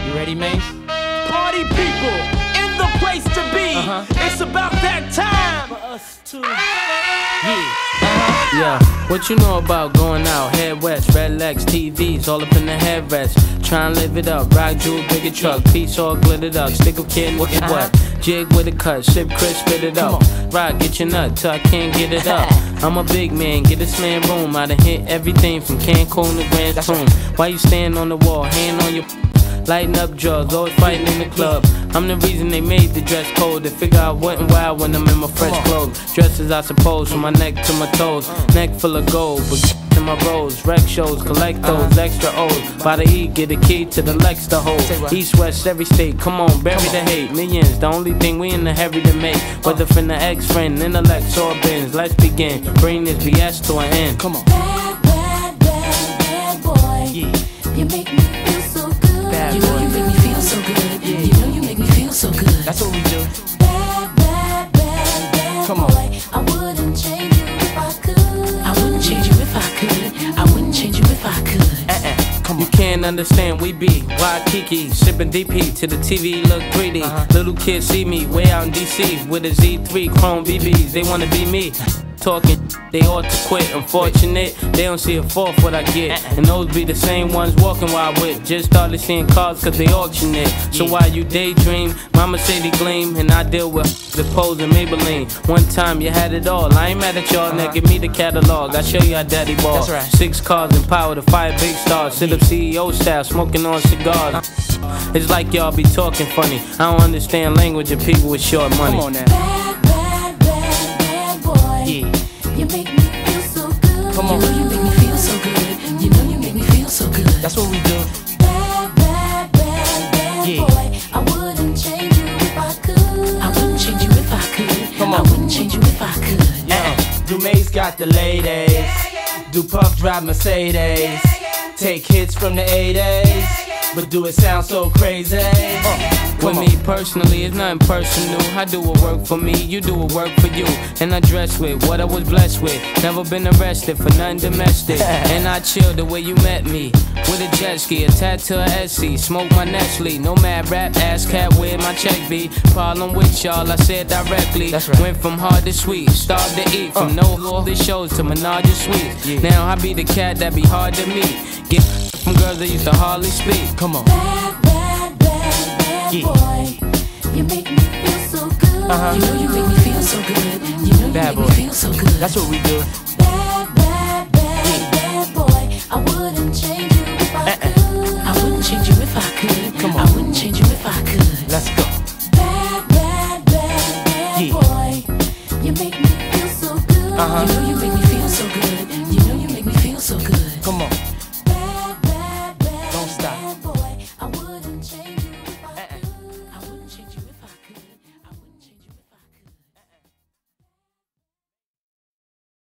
You ready, Mace? Party people in the place to be. It's about that time for us to. Yeah, what you know about going out? Head west, red legs, TVs, all up in the headrest. Tryin' live it up, rock jewel, bigger truck, piece all glittered up. Stick a kid, look at what? Jig with a cut, sip crisp, spit it up. Rock, get your nut till I can't get it up. I'm a big man, get this man room. I done hit everything from Cancun to Grand Tune. Why you stand on the wall, hand on your lighting up drugs, always fighting in the club. I'm the reason they made the dress code. They figure I wasn't wild when I'm in my fresh clothes. Dresses I suppose, from my neck to my toes. Neck full of gold, but in my rolls. Rec shows, collect those extra O's. By the E, get a key to the Lex to hold. East, west, every state, come on, bury the hate. Millions, the only thing we in the hurry to make. Whether from the ex-friend, intellect, or bins. Let's begin, bring this BS to an end. Come on. Bad, bad, bad, bad boy. You make me feel so good. You know you make me feel so good. You know you make me feel so good. That's what we do. Bad, bad, bad, bad Come on. boy. I wouldn't change you if I could. I wouldn't change you if I could. I wouldn't change you if I could. You can't understand, we be Waikiki, sipping DP till the TV look 3D. Little kids see me way out in DC with a Z3 Chrome BBs. They wanna be me. Talking, they ought to quit. Unfortunate, they don't see a fourth what I get. And those be the same ones walking while I whip. Just started seeing cars cause they auction it. So while you daydream, my Mercedes gleam. And I deal with the pose and Maybelline. One time you had it all, I ain't mad at y'all. Now give me the catalog, I'll show you how daddy ball. 6 cars and power to 5 big stars. Sit up CEO style, smoking on cigars. It's like y'all be talking funny. I don't understand language of people with short money. Come on now. Bad, bad, bad, bad boy. You make me feel so good. Come on. You know you make me feel so good. You know you make me feel so good. That's what we do. Bad, bad, bad, bad boy. I wouldn't change you if I could. I wouldn't change you if I could. Come on. I wouldn't change you if I could. Yeah. Dumaze got the ladies. Do Puff drive Mercedes. Take hits from the 80s, but do it sound so crazy? With me personally, it's nothing personal. I do what work for me, you do what work for you. And I dress with what I was blessed with. Never been arrested for nothing domestic. And I chill the way you met me, with a jet ski, a tattoo of Etsy. Smoke my Nestle, no mad rap, ass cat where my check be. Problem with y'all, I said directly. Went from hard to sweet, starved to eat. From no all the shows to Menage a Suite. Now I be the cat that be hard to meet. Get from girls that used to hardly speak. Come on. Bad, bad, bad, bad boy. You make me feel so good. You know you make me feel so good. You know you make me feel so good. That's what we do. Bad, bad, bad, bad boy. I wouldn't change you if I could. I wouldn't change you if I could. Come on. I wouldn't change you if I could. Let's go. Bad, bad, bad, bad boy. You make me feel so good. You know you